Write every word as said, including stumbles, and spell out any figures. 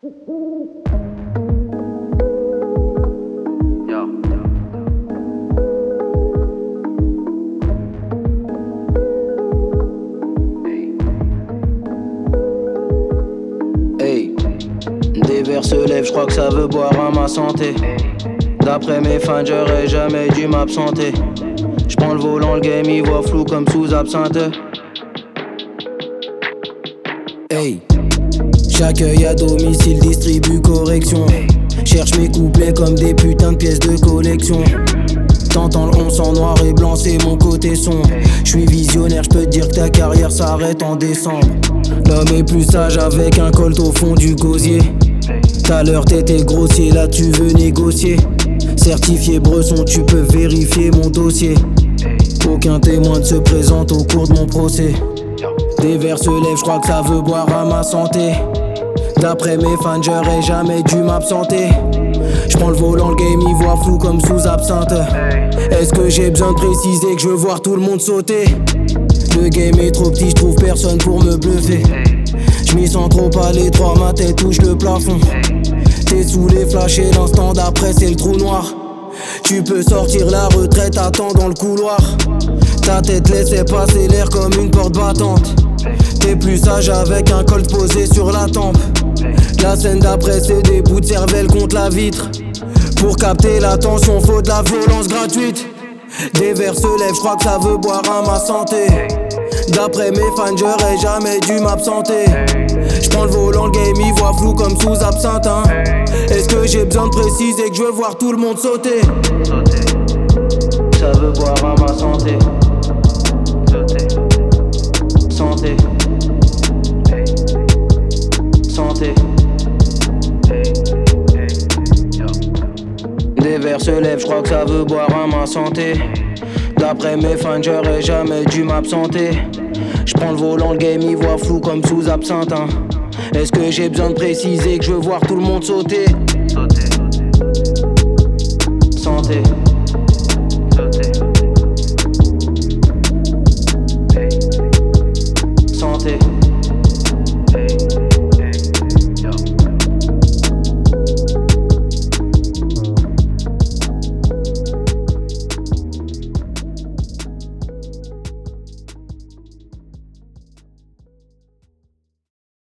Hey, des verres se lèvent, j'crois que ça veut boire à ma santé. D'après mes fans, j'aurais jamais dû m'absenter. J'prends le volant, le game y voit flou comme sous absinthe. Hey, chaque œil à domicile distribue correction. Cherche mes couplets comme des putains de pièces de collection. T'entends le onze en noir et blanc, c'est mon côté sombre. J'suis visionnaire, j'peux te dire que ta carrière s'arrête en décembre. L'homme est plus sage avec un colt au fond du gosier. T'as l'heure t'étais grossier, là tu veux négocier. Certifié Bresson, tu peux vérifier mon dossier. Aucun témoin ne se présente au cours de mon procès. Des verres se lèvent, j'crois que ça veut boire à ma santé. D'après mes fans, j'aurais jamais dû m'absenter. J'prends le volant, le game y voit flou comme sous absinthe. Est-ce que j'ai besoin de préciser que je veux voir tout le monde sauter? Le game est trop petit, j'trouve personne pour me bluffer. J'm'y sens trop à l'étroit, ma tête touche le plafond. T'es sous les flashs et l'instant d'après c'est le trou noir. Tu peux sortir la retraite, attends dans le couloir. Ta tête laissait passer l'air comme une porte battante. T'es plus sage avec un colt posé sur la tempe. La scène d'après c'est des bouts de cervelle contre la vitre. Pour capter l'attention faut de la violence gratuite. Des verres se lèvent, j'crois que ça veut boire à ma santé. D'après mes fans j'aurais jamais dû m'absenter. J'prends le volant, le game y voit flou comme sous absinthe hein. Est-ce que j'ai besoin de préciser que je veux voir tout le monde sauter? Ça veut boire à ma santé. Santé. Santé. Des verres se lèvent, j'crois que ça veut boire à ma santé. D'après mes fans, j'aurais jamais dû m'absenter. J'prends le volant, le game y voit flou comme sous absinthe hein. Est-ce que j'ai besoin de préciser que je veux voir tout le monde sauter? Santé.